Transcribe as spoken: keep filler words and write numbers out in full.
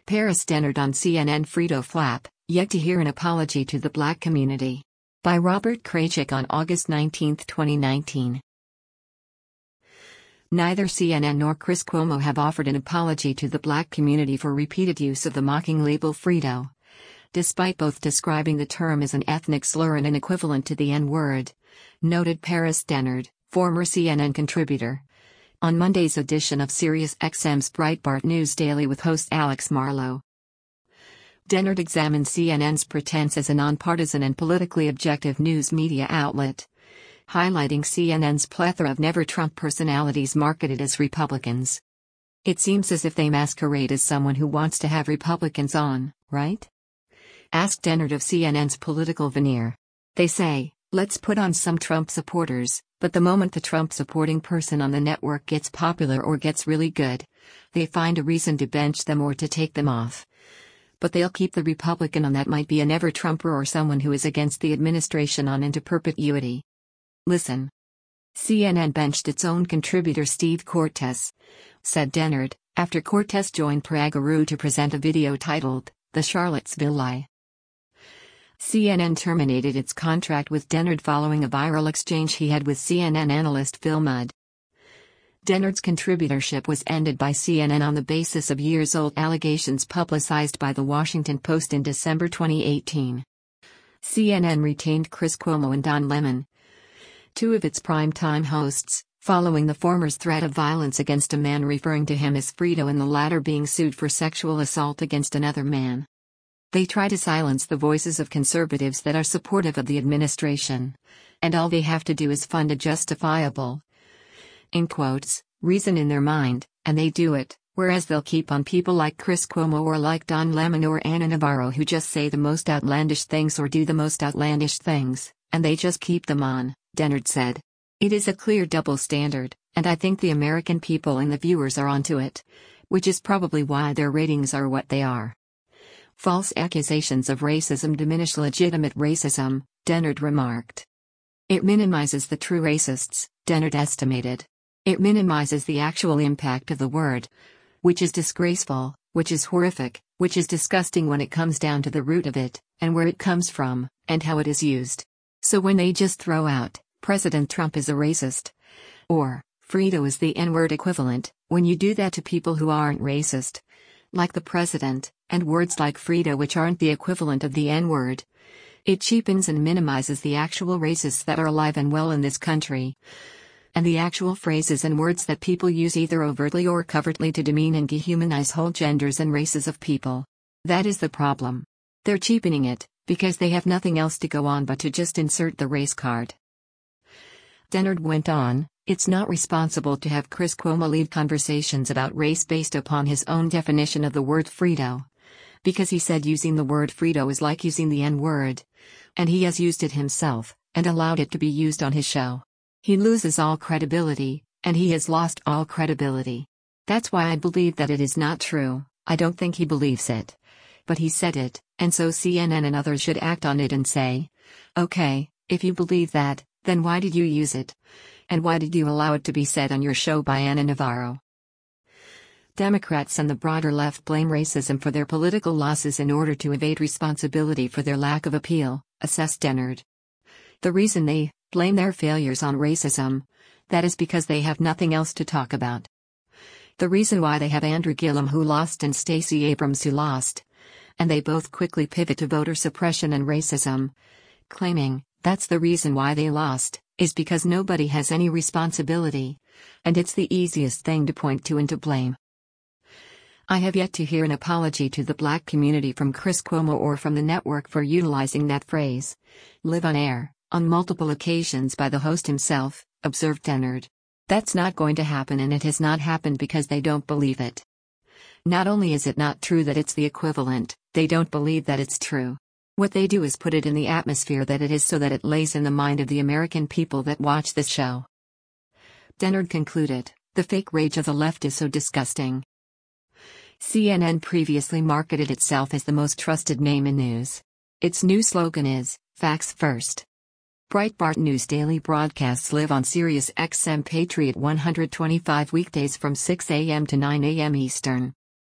Paris Dennard on C N N. Frito flap, yet to hear an apology to the black community. By Robert Kraychik on August nineteenth, twenty nineteen. Neither C N N nor Chris Cuomo have offered an apology to the black community for repeated use of the mocking label Frito. Despite both describing the term as an ethnic slur and an equivalent to the N-word, noted Paris Dennard, former C N N contributor. On Monday's edition of SiriusXM's Breitbart News Daily with host Alex Marlow. Dennard examined C N N's pretense as a nonpartisan and politically objective news media outlet, highlighting C N N's plethora of never-Trump personalities marketed as Republicans. It seems as if they masquerade as someone who wants to have Republicans on, right? Asked Dennard of C N N's political veneer. They say, let's put on some Trump supporters, but the moment the Trump-supporting person on the network gets popular or gets really good, they find a reason to bench them or to take them off. But they'll keep the Republican on that might be a never-Trumper or someone who is against the administration on into perpetuity. Listen. C N N benched its own contributor Steve Cortes, said Dennard, after Cortes joined Parag Aru to present a video titled, The Charlottesville Lie. C N N terminated its contract with Dennard following a viral exchange he had with C N N analyst Phil Mudd. Dennard's contributorship was ended by C N N on the basis of years-old allegations publicized by The Washington Post in December twenty eighteen. C N N retained Chris Cuomo and Don Lemon, two of its prime-time hosts, following the former's threat of violence against a man referring to him as Frito and the latter being sued for sexual assault against another man. They try to silence the voices of conservatives that are supportive of the administration, and all they have to do is fund a justifiable, in quotes, reason in their mind, and they do it, whereas they'll keep on people like Chris Cuomo or like Don Lemon or Ana Navarro who just say the most outlandish things or do the most outlandish things, and they just keep them on, Dennard said. It is a clear double standard, and I think the American people and the viewers are onto it, which is probably why their ratings are what they are. False accusations of racism diminish legitimate racism, Dennard remarked. It minimizes the true racists, Dennard estimated. It minimizes the actual impact of the word, which is disgraceful, which is horrific, which is disgusting when it comes down to the root of it, and where it comes from, and how it is used. So when they just throw out, President Trump is a racist, or, Frito is the N-word equivalent, when you do that to people who aren't racist, like the president, and words like Frito which aren't the equivalent of the N-word, it cheapens and minimizes the actual racists that are alive and well in this country, and the actual phrases and words that people use either overtly or covertly to demean and dehumanize whole genders and races of people. That is the problem. They're cheapening it, because they have nothing else to go on but to just insert the race card. Dennard went on, it's not responsible to have Chris Cuomo lead conversations about race based upon his own definition of the word Frito. Because he said using the word Frito is like using the N-word. And he has used it himself, and allowed it to be used on his show. He loses all credibility, and he has lost all credibility. That's why I believe that it is not true. I don't think he believes it. But he said it, and so C N N and others should act on it and say, okay, if you believe that, then why did you use it? And why did you allow it to be said on your show by Ana Navarro? Democrats and the broader left blame racism for their political losses in order to evade responsibility for their lack of appeal, assessed Dennard. The reason they blame their failures on racism, that is because they have nothing else to talk about. The reason why they have Andrew Gillum who lost and Stacey Abrams who lost, and they both quickly pivot to voter suppression and racism, claiming, that's the reason why they lost, is because nobody has any responsibility, and it's the easiest thing to point to and to blame. I have yet to hear an apology to the black community from Chris Cuomo or from the network for utilizing that phrase, live on air, on multiple occasions by the host himself, observed Dennard. That's not going to happen, and it has not happened because they don't believe it. Not only is it not true that it's the equivalent, they don't believe that it's true. What they do is put it in the atmosphere that it is so that it lays in the mind of the American people that watch this show. Dennard concluded, the fake rage of the left is so disgusting. C N N previously marketed itself as the most trusted name in news. Its new slogan is, facts first. Breitbart News Daily broadcasts live on SiriusXM Patriot one twenty-five weekdays from six a m to nine a m Eastern.